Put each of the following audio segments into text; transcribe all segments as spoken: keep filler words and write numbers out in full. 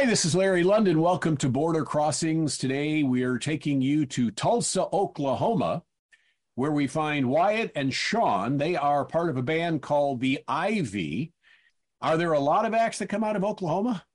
Hi, this is Larry London. Welcome to Border Crossings. Today we are taking you to Tulsa, Oklahoma, where we find Wyatt and Sean. They are part of a band called the Ivy. Are there a lot of acts that come out of Oklahoma?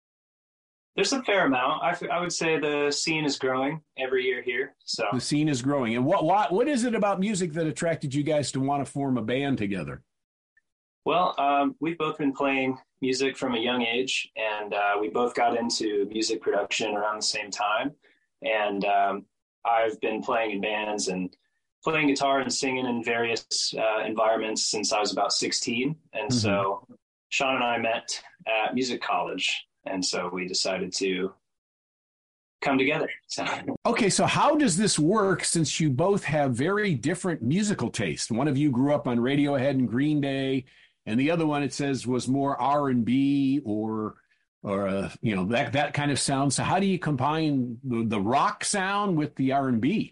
There's a fair amount. I, f- I would say the scene is growing every year here. So The scene is growing. And what, what, what is it about music that attracted you guys to want to form a band together? Well, um, we've both been playing music from a young age, and uh, we both got into music production around the same time. And um, I've been playing in bands and playing guitar and singing in various uh, environments since I was about sixteen. And Mm-hmm. so Sean and I met at music college, and so we decided to come together. So. Okay, so how does this work since you both have very different musical taste? One of you grew up on Radiohead and Green Day, and the other one, it says, was more R and B or or uh, you know that that kind of sound. So how do you combine the, the rock sound with the R and B?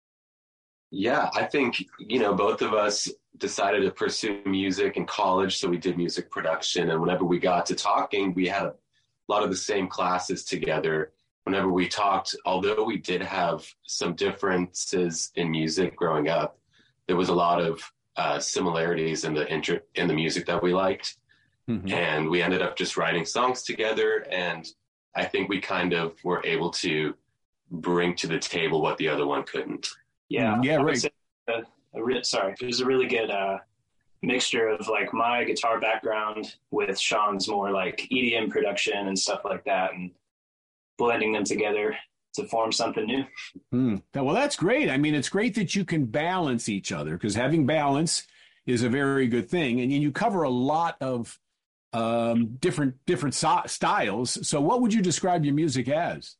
Yeah, I think, you know, both of us decided to pursue music in college, so we did music production. And whenever we got to talking, we had a lot of the same classes together. Whenever we talked, although we did have some differences in music growing up, there was a lot of uh, similarities in the inter- in the music that we liked. Mm-hmm. And we ended up just writing songs together. And I think we kind of were able to bring to the table what the other one couldn't. Yeah, yeah, I would right. say a, a re- sorry, it was a really good uh, mixture of like my guitar background with Sean's more like E D M production and stuff like that, and blending them together to form something new. Hmm. Well, that's great. I mean, it's great that you can balance each other, because having balance is a very good thing, and you cover a lot of um, different different so- styles. So, what would you describe your music as?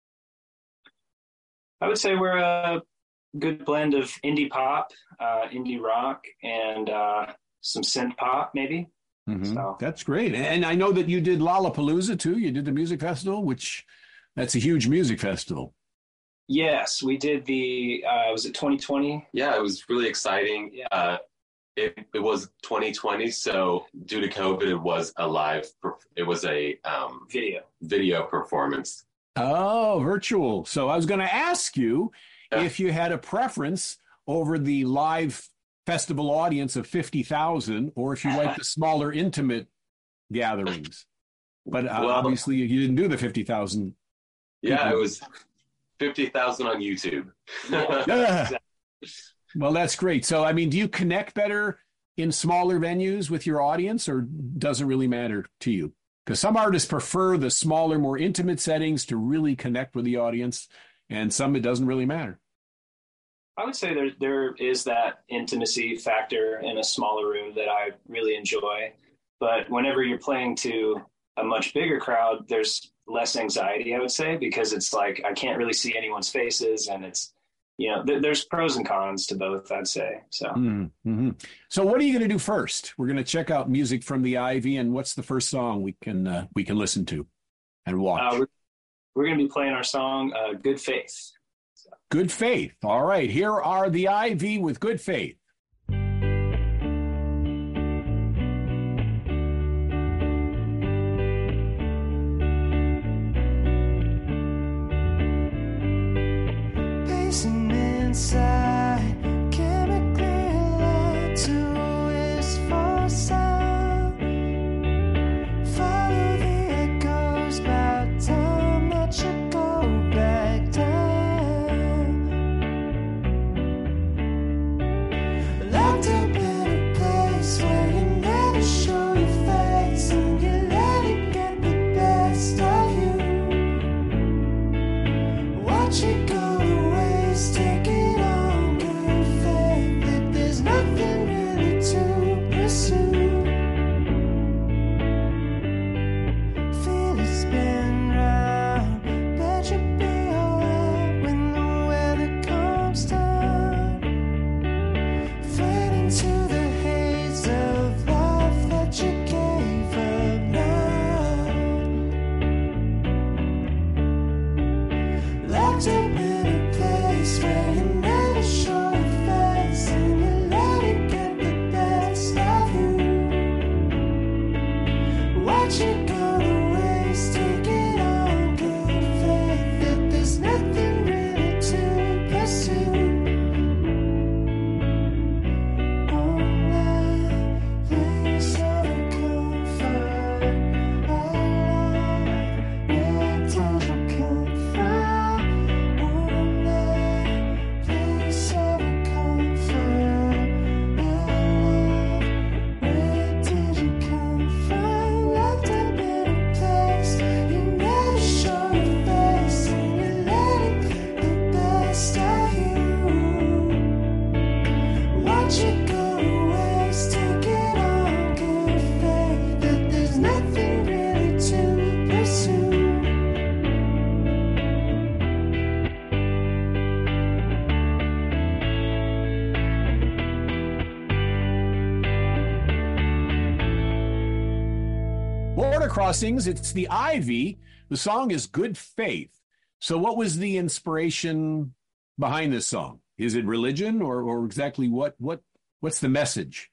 I would say we're a good blend of indie pop, uh, indie rock, and uh, some synth pop, maybe. Mm-hmm. So That's great. And I know that you did Lollapalooza too. You did the music festival, which that's a huge music festival. yes, we did the. Uh, was it twenty twenty? Yeah, it was really exciting. Yeah. Uh, it, it was twenty twenty, so due to COVID, it was a live, perf- it was a um, Video. video performance. Oh, virtual. So I was going to ask you Yeah. if you had a preference over the live festival audience of fifty thousand, or if you like the smaller, intimate gatherings. But uh, Well- obviously, you didn't do the fifty thousand. Yeah, it was fifty thousand on YouTube. Yeah. Well, that's great. So, I mean, do you connect better in smaller venues with your audience, or does it really matter to you? Because some artists prefer the smaller, more intimate settings to really connect with the audience, and some it doesn't really matter. I would say there there is that intimacy factor in a smaller room that I really enjoy. But whenever you're playing to a much bigger crowd, there's less anxiety, I would say, because it's like I can't really see anyone's faces, and it's, you know, th- there's pros and cons to both, I'd say. So Mm-hmm. So, what are you going to do first? We're going to check out music from the Ivy, and what's the first song we can uh, we can listen to and watch? uh, we're, we're going to be playing our song, uh, Good Faith. Good Faith. All right, here are the Ivy with Good Faith. Pacing inside, chemically aligned to a wistful sound. Follow the echoes, about time that you go back down. Locked up in a place where you never show your face, and you let it get the best of you. Watch it go to waste, take it all Border Crossings, it's the Ivy. The song is Good Faith. So what was the inspiration behind this song? Is it religion or, or exactly what, what, what's the message?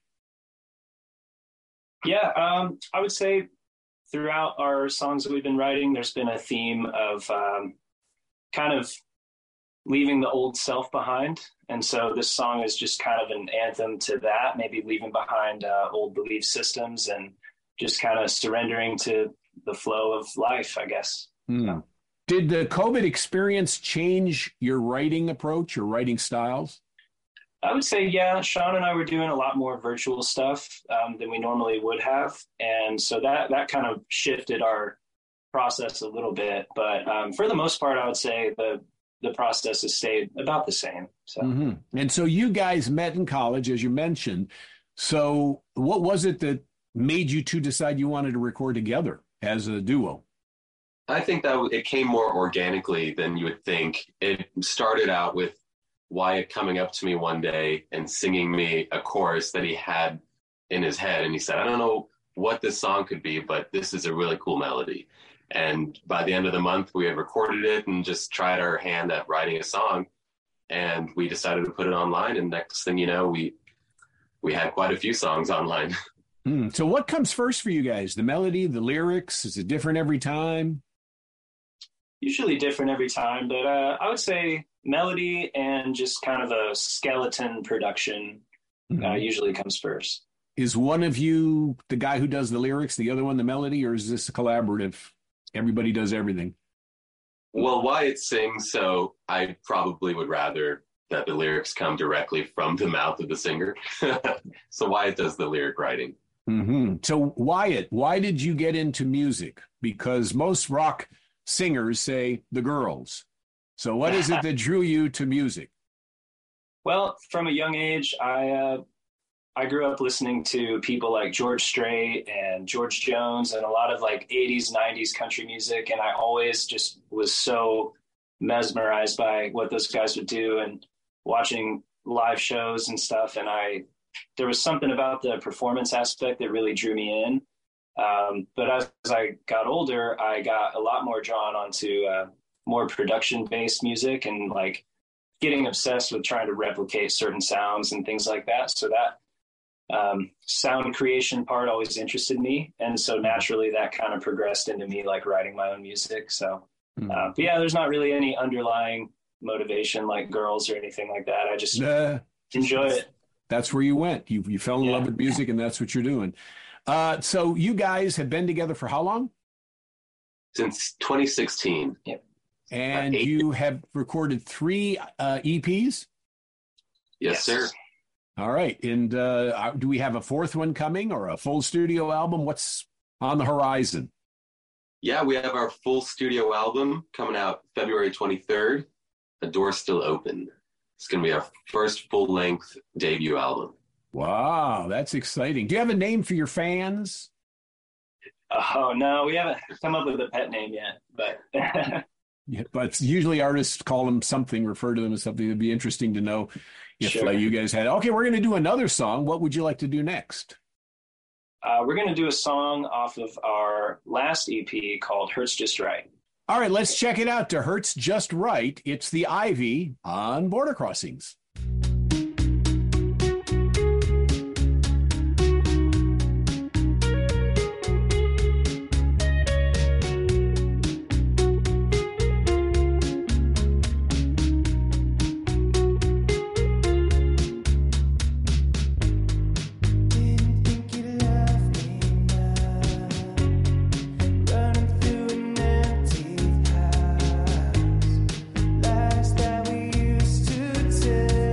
Yeah, um, I would say throughout our songs that we've been writing, there's been a theme of um, kind of leaving the old self behind. And so this song is just kind of an anthem to that, maybe leaving behind uh, old belief systems and just kind of surrendering to the flow of life, I guess. Hmm. So. Did the COVID experience change your writing approach, your writing styles? I would say, yeah, Sean and I were doing a lot more virtual stuff um, than we normally would have. And so that, that kind of shifted our process a little bit. But um, for the most part, I would say the, the process has stayed about the same. So. Mm-hmm. And so you guys met in college, as you mentioned. So what was it that made you two decide you wanted to record together as a duo? I think that it came more organically than you would think. It started out with Wyatt coming up to me one day and singing me a chorus that he had in his head. And he said, I don't know what this song could be, but this is a really cool melody. And by the end of the month, we had recorded it and just tried our hand at writing a song. And we decided to put it online. And next thing you know, we we had quite a few songs online. Hmm. So what comes first for you guys? The melody, the lyrics? Is it different every time? Usually different every time, but uh, I would say melody and just kind of a skeleton production Mm-hmm. uh, usually comes first. Is one of you the guy who does the lyrics, the other one the melody, or is this a collaborative? Everybody does everything. Well, Wyatt sings, so I probably would rather that the lyrics come directly from the mouth of the singer. So Wyatt does the lyric writing. Mm-hmm. So Wyatt, why did you get into music? Because most rock singers say the girls. So what is it that drew you to music? Well, from a young age, I uh, I grew up listening to people like George Strait and George Jones and a lot of like eighties, nineties country music. And I always just was so mesmerized by what those guys would do and watching live shows and stuff. And I, there was something about the performance aspect that really drew me in. Um, but as, as I got older, I got a lot more drawn onto uh, more production-based music and like getting obsessed with trying to replicate certain sounds and things like that. So that um, sound creation part always interested me. And so naturally that kind of progressed into me like writing my own music. So, uh, but yeah, there's not really any underlying motivation like girls or anything like that. I just uh, enjoy it. That's where you went. You, you fell in Yeah. love with music and that's what you're doing. Uh, so you guys have been together for how long? Since twenty sixteen. Yep. And Uh, eight. you have recorded three uh, E Ps? Yes, Yes. sir. All right. And uh, do we have a fourth one coming or a full studio album? What's on the horizon? Yeah, we have our full studio album coming out February twenty-third. The Door's Still Open. It's going to be our first full-length debut album. Wow, that's exciting. Do you have a name for your fans? Oh no, we haven't come up with a pet name yet, but Yeah, but usually artists call them something, refer to them as something. It'd be interesting to know if Sure. uh, you guys had. Okay, we're going to do another song. What would you like to do next? uh, we're going to do a song off of our last E P called Hurts Just Right. All right, let's check it out. To Hurts Just Right, it's the Ivy on Border Crossings. Didn't think you loved me enough. Running through an empty house. Lies that we used to tell.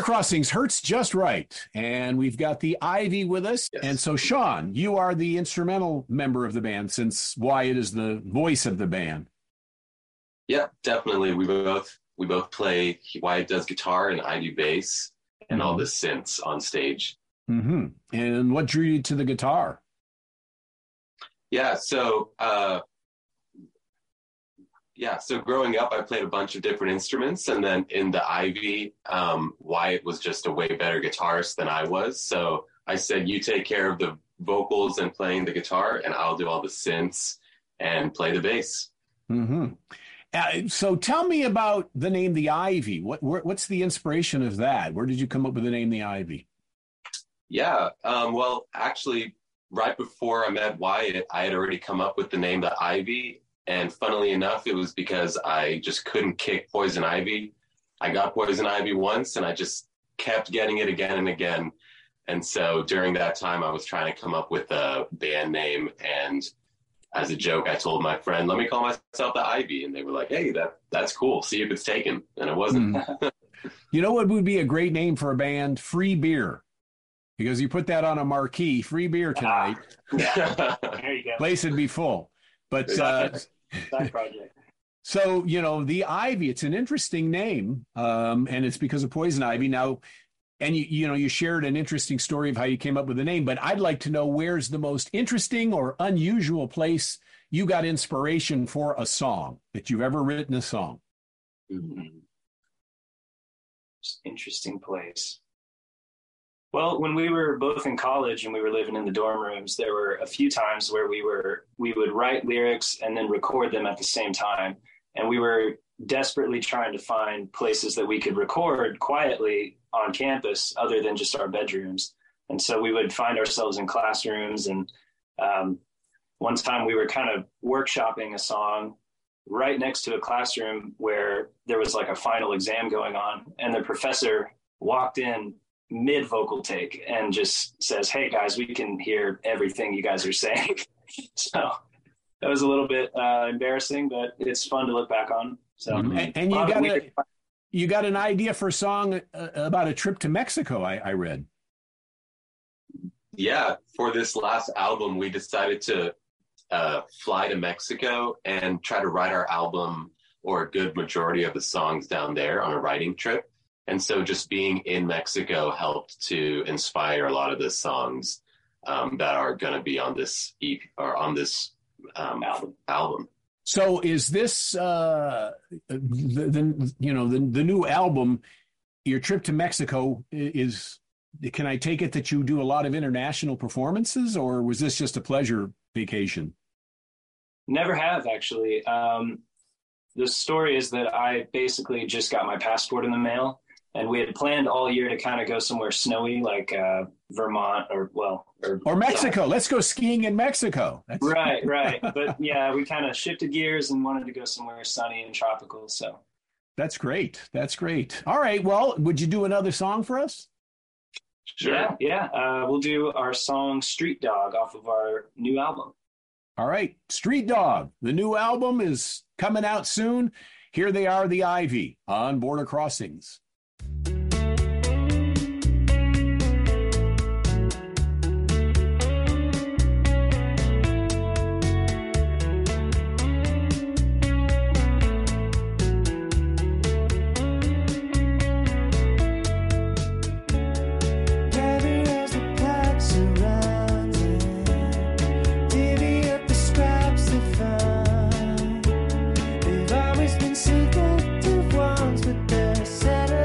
Crossings hurts just right. And we've got the Ivy with us. Yes. And so, Sean, you are the instrumental member of the band since Wyatt is the voice of the band. Yeah, definitely. We both we both play. Wyatt does guitar and I do bass and all the synths on stage. Mm-hmm. And what drew you to the guitar? Yeah, so uh, yeah, so growing up, I played a bunch of different instruments, and then in the Ivy, um, Wyatt was just a way better guitarist than I was. So I said, "You take care of the vocals and playing the guitar, and I'll do all the synths and play the bass." Mm-hmm. Uh, so tell me about the name the Ivy. What where, what's the inspiration of that? Where did you come up with the name the Ivy? Yeah, um, well, actually, right before I met Wyatt, I had already come up with the name the Ivy. And funnily enough, it was because I just couldn't kick Poison Ivy. I got Poison Ivy once, and I just kept getting it again and again. And so during that time, I was trying to come up with a band name. And as a joke, I told my friend, "Let me call myself the Ivy." And they were like, "Hey, that that's cool. See if it's taken." And it wasn't. Mm. You know what would be a great name for a band? Free Beer. Because you put that on a marquee, free beer tonight. Ah, yeah. There you go. Place would be full. But uh, side project. So, you know, the Ivy, it's an interesting name. Um, and it's because of Poison Ivy. Now, and you, you know, you shared an interesting story of how you came up with the name, but I'd like to know where's the most interesting or unusual place you got inspiration for a song that you've ever written a song. Mm-hmm. Interesting place. Well, when we were both in college and we were living in the dorm rooms, there were a few times where we were we would write lyrics and then record them at the same time. And we were desperately trying to find places that we could record quietly on campus other than just our bedrooms. And so we would find ourselves in classrooms. And um, one time we were kind of workshopping a song right next to a classroom where there was like a final exam going on. And the professor walked in mid vocal take and just says, "Hey guys, we can hear everything you guys are saying." So that was a little bit uh, embarrassing, but it's fun to look back on. So Mm-hmm. and, and you got a, you got an idea for a song uh, about a trip to Mexico, I, I read. Yeah, for this last album, we decided to uh, fly to Mexico and try to write our album or a good majority of the songs down there on a writing trip. And so just being in Mexico helped to inspire a lot of the songs um, that are going to be on this E P or on this um, album. album. So is this uh, the, the you know the the new album? Your trip to Mexico is. Can I take it that you do a lot of international performances, or was this just a pleasure vacation? Never have, actually. Um, the story is that I basically just got my passport in the mail. And we had planned all year to kind of go somewhere snowy, like uh, Vermont or, well. Or, or Mexico. Let's go skiing in Mexico. That's... Right, right. But, yeah, we kind of shifted gears and wanted to go somewhere sunny and tropical. So that's great. That's great. All right. Well, would you do another song for us? Sure. Yeah, yeah. Uh, we'll do our song Street Dog off of our new album. All right. Street Dog. The new album is coming out soon. Here they are, the Ivy on Border Crossings. They've always been secretive ones, but they're settled.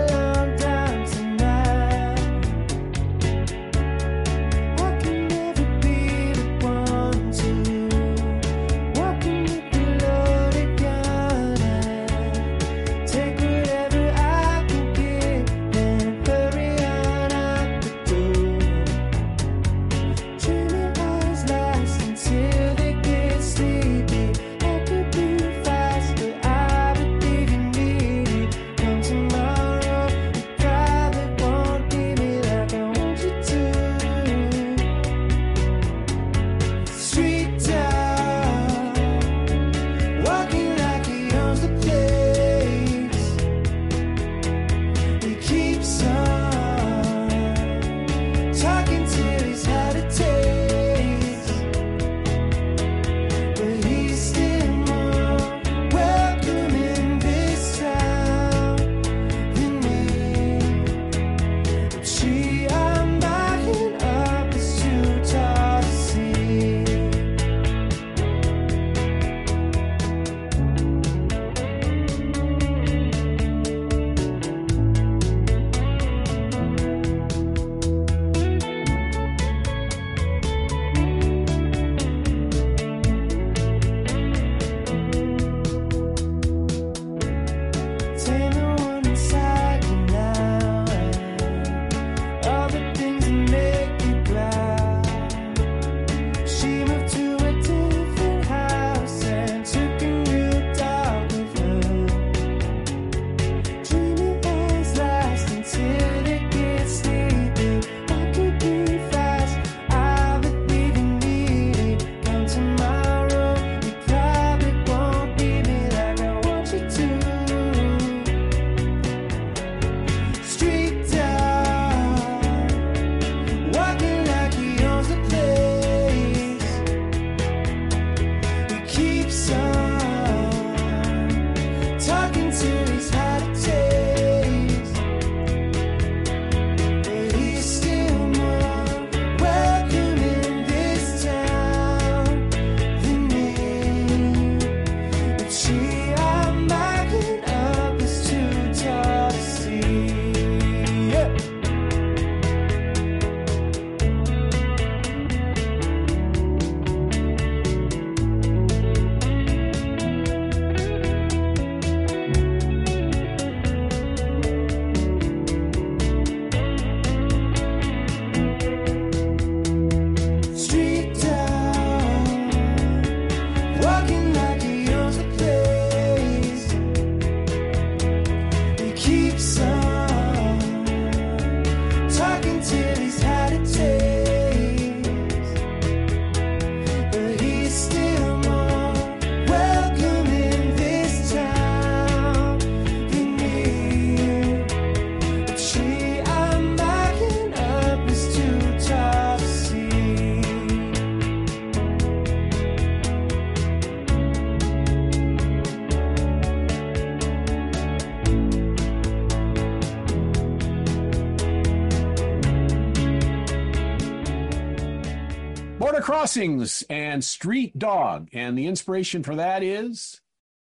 Border Crossings and Street Dog. And the inspiration for that is?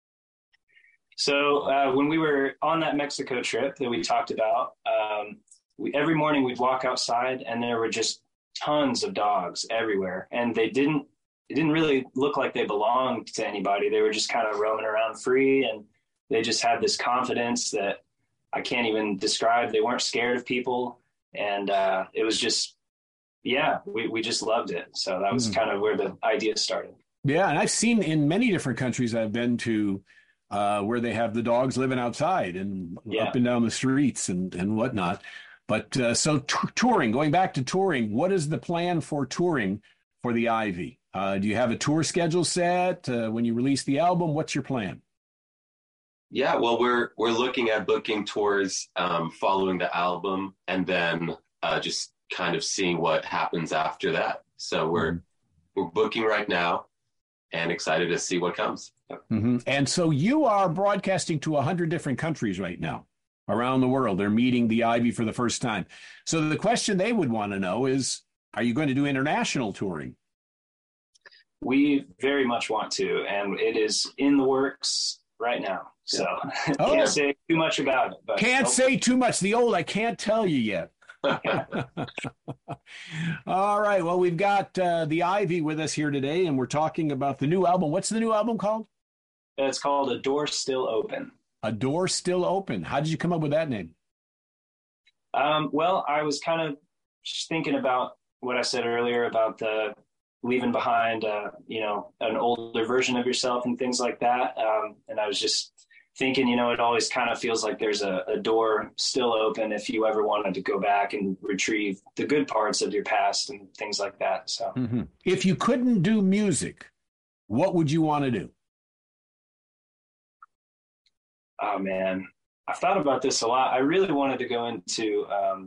So uh, when we were on that Mexico trip that we talked about, um, we, every morning we'd walk outside and there were just tons of dogs everywhere. And they didn't, it didn't really look like they belonged to anybody. They were just kind of roaming around free, and they just had this confidence that I can't even describe. They weren't scared of people. And uh, it was just, yeah, we, we just loved it. So that was mm. kind of where the idea started. Yeah. And I've seen in many different countries I've been to uh, where they have the dogs living outside and yeah. up and down the streets and, and whatnot. But uh, so t- touring, going back to touring, what is the plan for touring for the Ivy? Uh, do you have a tour schedule set uh, when you release the album? What's your plan? Yeah, well, we're we're looking at booking tours um, following the album, and then uh, just kind of seeing what happens after that. So we're mm-hmm. we're booking right now, and excited to see what comes. Mm-hmm. And so you are broadcasting to a hundred different countries right now around the world. They're meeting the Ivy for the first time. So the question they would want to know is, are you going to do international touring? We very much want to, and it is in the works right now. So yeah. oh, can't say too much about it. But can't say too much. The old, I can't tell you yet. All right. Well, we've got uh, the Ivy with us here today, and we're talking about the new album. What's the new album called? It's called A Door Still Open. A Door Still Open. How did you come up with that name? Um, well, I was kind of just thinking about what I said earlier about the leaving behind, uh, you know, an older version of yourself and things like that. Um, and I was just thinking, you know, it always kind of feels like there's a, a door still open if you ever wanted to go back and retrieve the good parts of your past and things like that. So mm-hmm. If you couldn't do music, what would you want to do? Oh, man, I've thought about this a lot. I really wanted to go into um,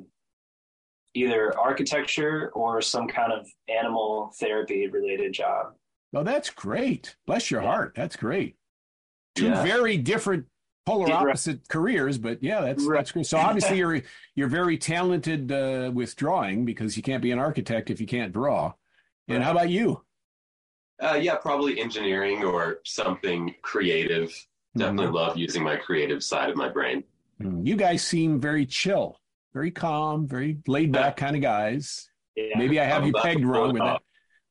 either architecture or some kind of animal therapy related job. Oh, that's great. Bless your yeah. heart. That's great. Two yeah. very different polar yeah, opposite right. careers, but yeah, that's right. that's great. So obviously you're you're very talented uh, with drawing, because you can't be an architect if you can't draw. And right. how about you? Uh, yeah, probably engineering or something creative. Definitely mm-hmm. love using my creative side of my brain. You guys seem very chill, very calm, very laid back kind of guys. Yeah. Maybe I have I'm you pegged wrong with that.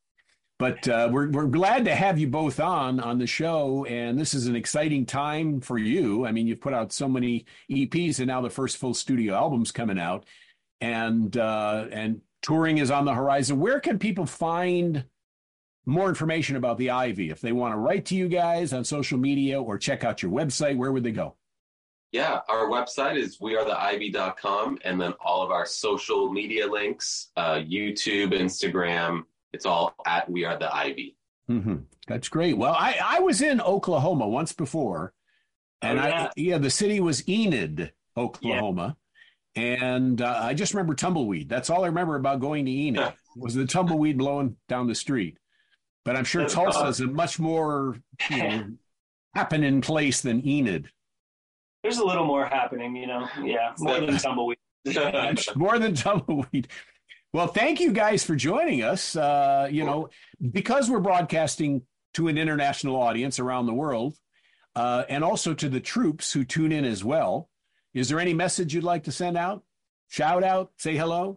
But uh, we're we're glad to have you both on on the show, and this is an exciting time for you. I mean, you've put out so many E Ps, and now the first full studio album's coming out, and uh, and touring is on the horizon. Where can people find more information about the Ivy if they want to write to you guys on social media or check out your website? Where would they go? Yeah, our website is we are the ivy dot com, and then all of our social media links, uh, YouTube, Instagram. It's all at We Are the Ivy. Mm-hmm. That's great. Well, I, I was in Oklahoma once before, and oh, yeah. I yeah the city was Enid, Oklahoma, yeah. and uh, I just remember tumbleweed. That's all I remember about going to Enid was the tumbleweed blowing down the street. But I'm sure That's Tulsa awesome. is a much more you know, happening place than Enid. There's a little more happening, you know. Yeah, more than tumbleweed. More than tumbleweed. Well, thank you guys for joining us. Uh, you know, because we're broadcasting to an international audience around the world, uh, and also to the troops who tune in as well. Is there any message you'd like to send out? Shout out, say hello?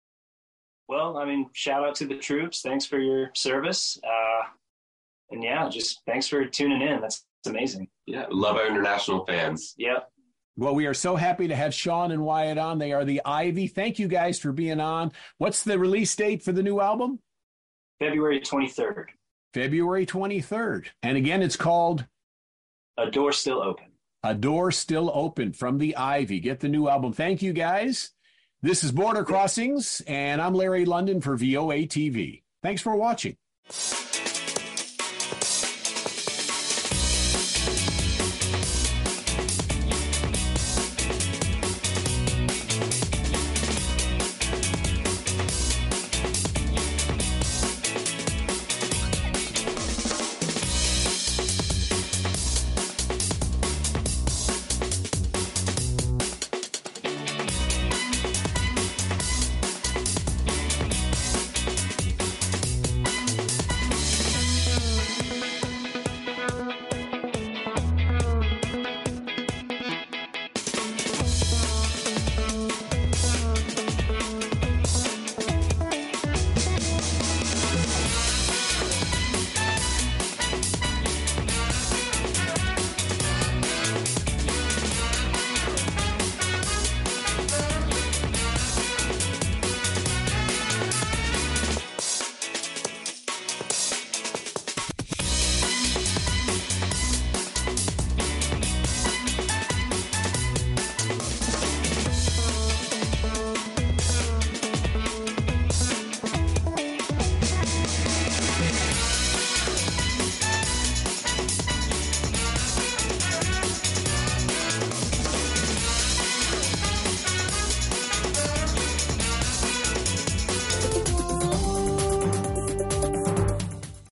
Well, I mean, shout out to the troops. Thanks for your service. Uh, and yeah, just thanks for tuning in. That's, that's amazing. Yeah, love our international fans. Yep. Well, we are so happy to have Sean and Wyatt on. They are the Ivy. Thank you guys for being on. What's the release date for the new album? February twenty-third. February twenty-third. And again, it's called? A Door Still Open. A Door Still Open from the Ivy. Get the new album. Thank you, guys. This is Border Crossings, and I'm Larry London for V O A T V. Thanks for watching.